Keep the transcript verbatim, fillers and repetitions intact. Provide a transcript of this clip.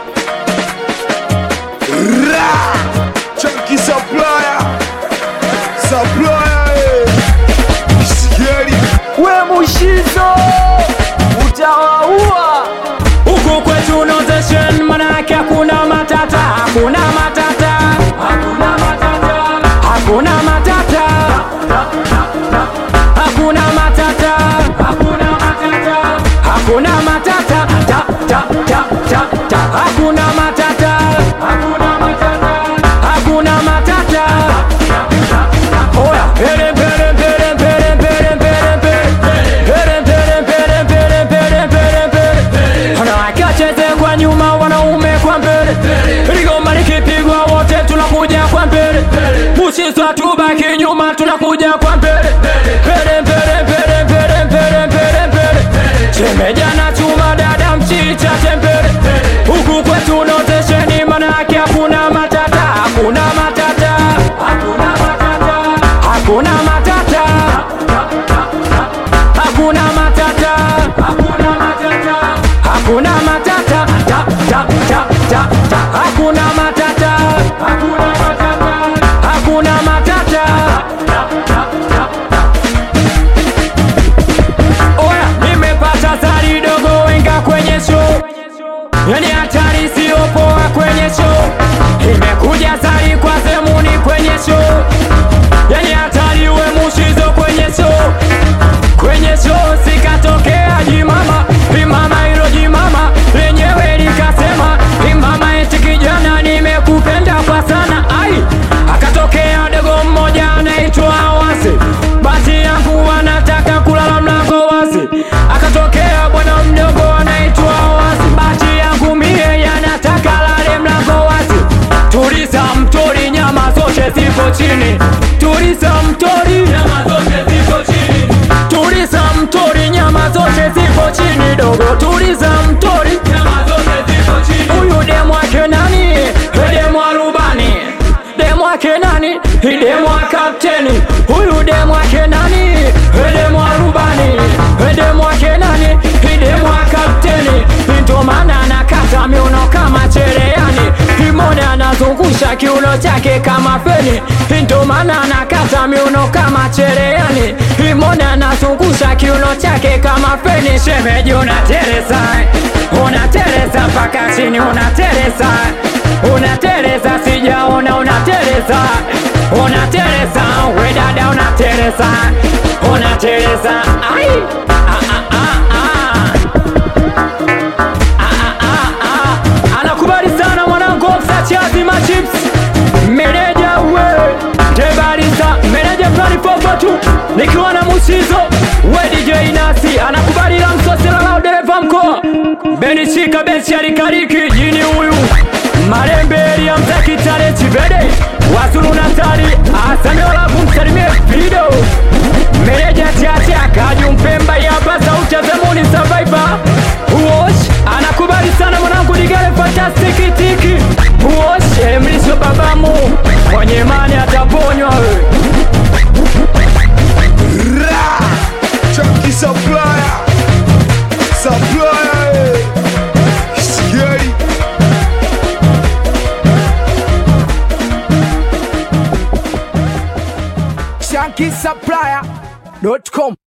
Chunky supplier, supplier, scary. We Mushizo utawaua huku kwetu nozeshen, manake hakuna matata, hakuna matata, hakuna matata, hakuna matata, hakuna matata, hakuna matata, hakuna matata, ta ta ta ta ta, hakuna matata, hakuna matata, hakuna matata. Oya, pere pere pere pere pere pere pere pere pere pere pere pere pere. Wanawake wacheze kwa nyuma, wanaume kwa mbele. Ligoma likipigwa wote tunakuja kwa mbele. Mushizo tubaki nyuma, tunakuja kwa mbele. Pere pere pere pere pere pere pere. Shemeja na chuma dada mchicha tembele. Huku kwetu nozesheni, manake hakuna matata, hakuna matata, hakuna matata, hakuna matata, hakuna matata, hakuna matata, hakuna matata, ta ta ta ta ta, hakuna matata, hakuna matata, hakuna matata. Oya, nimepata zari dogo wenga kwenye show, yani hatari sio poa kwenye show. Imekuja zari kwa zemuni kwenye show, yani hatari we Mushizo kwenye show. Kwenye show sikatokea jimama, imama hilo jimama lenyewe likasema, imama eti kijana nimekupenda kwa sana. Ai, akatokea dogo mmoja anaitwa Awase, bati yangu anataka kulala mlango wazi. Akatokea bwana mdogo anaitwa Awase, bati yangu mie yanataka lale mlango wazi. Tuliza mtori, nyama zote zipo chini. Tuliza mtori, nyama zote zipo chini. Tuliza mtori, nyama zote zipo chini dogo. Tuliza mtori, nyama zote zipo chini. Huyu demu wake nani? Demu wa rubani. Demu wake nani? Demu wa kapteni. Huyu demu wake nani? Demu wa rubani. Demu wake nani? Demu wa kapteni. Ndo maana anakata miuno kama cherehani, Imona anazungusha kiuno chake kama feni. Ndo maana anakata miuno kama cherehani, Imona anazungusha kiuno chake kama feni. Shemeji unatereza, unatereza mpaka chini, unatereza, unatereza sijaona, unatereza, unatereza we dada, unatereza, unatereza. Ai, ah ah ah ah. Anakubali sana mwanangu Ofsachazi Machips, meneja we Tebarisa, meneja plani popotu, nikiwa na Mushizo we D J Nasi. Anakubali la msosela lao dereva mkoa, Beni Chika benchi alikariki jini huyu Maremberi ya mzaki tale chibede Wasulu Natali asamiola kumsalimie video. Meneja Chacha Kaju Mpemba ya basa uchazemuni survivor Uosh. Anakubali sana mwanangu Digale fantastic tiki Uosh. Emlisho babamu mwenye mani ataponywa we. Chunky supplier, supplier, scary. Chunky supplier dot com